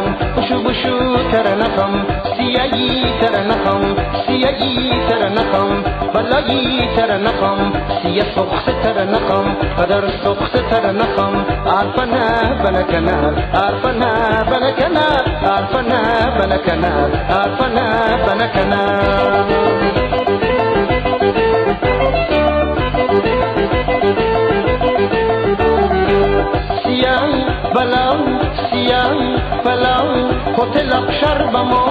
ترنخم بشو بشو ترنخم سیایی ترنخم سیایی ترنخم بلایی ترنخم سیه سخت ترنخم قدر سخت ترنخم عرفنا بنکنار عرفنا بنکنار عرفنا بنکنار عرفنا بنکنار هتل اقشر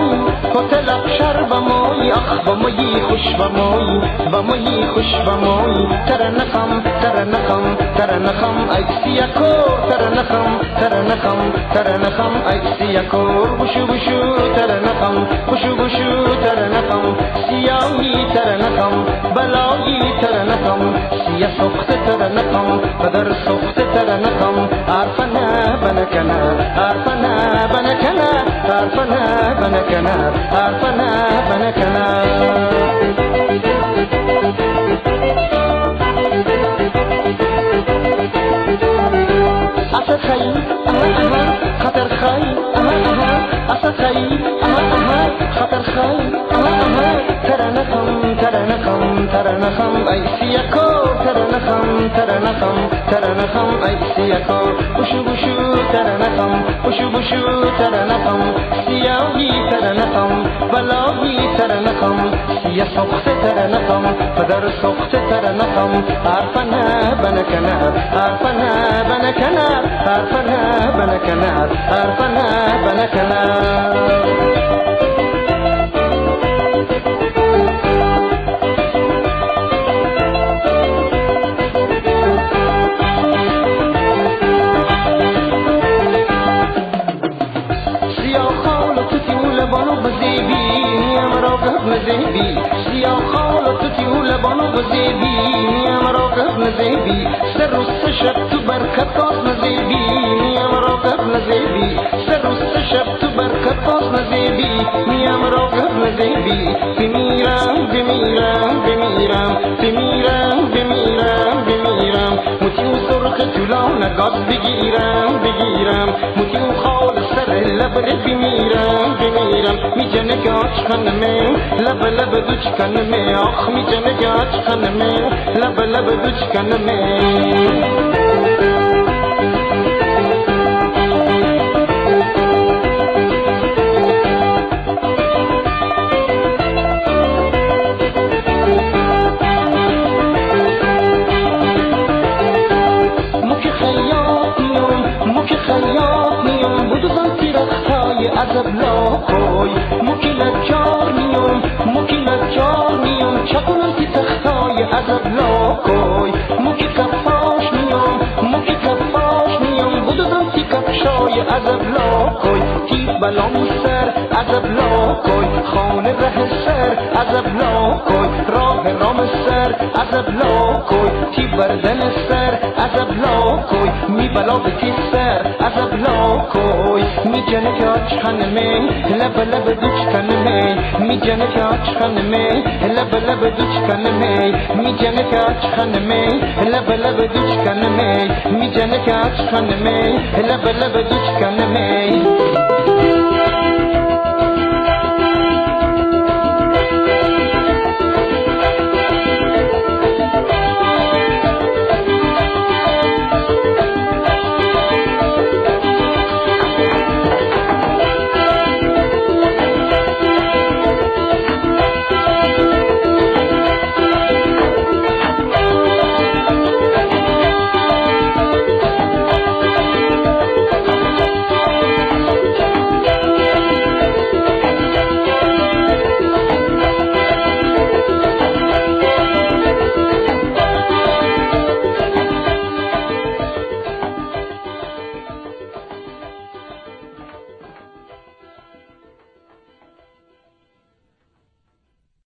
بموی اخ بموی خوش بموی خوش بموی ترنخم ترنخم ترنخم ای سیاکور ترنخم ترنخم ترنخم ای سیاکور بشو بشو ترنخم بشو بشو ترنخم سیاهی ترنخم بلایی ترنخم سیاه سخت ترنخم بدر سخت ترنخم عرفنا بنکنار عرفنا بنکنار عرفنا بنکنار عرفنا بنکنار اصل خی خطر خی اصل خی خطر خی ترنخم ترنخم ترنخم ای سیاکو ترنخم ترنخم ترنخم ای سیاکو بشو بشو ترنخم بشو بشو ترنخم سیاهی ترنخم بلاهی ترنخم سیاه سخت ترنخم پدر سخت ترنخم عرفنا بنکنار عرفنا بنکنار عرفنا بنکنار عرفنا بنکنار نزیبی سیاه خالت تیو لبانو بزیبی نیم راقب نزیبی سر و سه شب تو برکت کاس نزیبی نیم راقب نزیبی سر و سه شب تو برکت کاس نزیبی نیم راقب نزیبی بمیرم بمیرم بمیرم بمیرم بمیرم بمیرم متیو سرخ جلو نگاز بگیرم بگیرم متیو خال سر لبر بمیرم بمیرم می جنگ آج خنمه لب لب دوچ کنمه آخ می جنگ آج خنمه لب لب دوچ کنمه عذب لاکوی مکی لجار میام چکنم تی تختای عذب لاکوی مکی کفاش میام بودم تی کفشای عذب لاکوی تی بلام سر عذب لاکوی خانه ره سر عذب لاکوی راه رام سر عذب لاکوی تی بردن سر عذب لاکوی می بلا به تی سر عذب لاکوی می جنه که آج خانمه لب لب دوچ کنمه می جنه که آج خانمه لب لب دوچ کنمه می جنه که آج خانمه لب لب دوچ کنمه می جنه که آج خانمه لب لب دوچ کنمه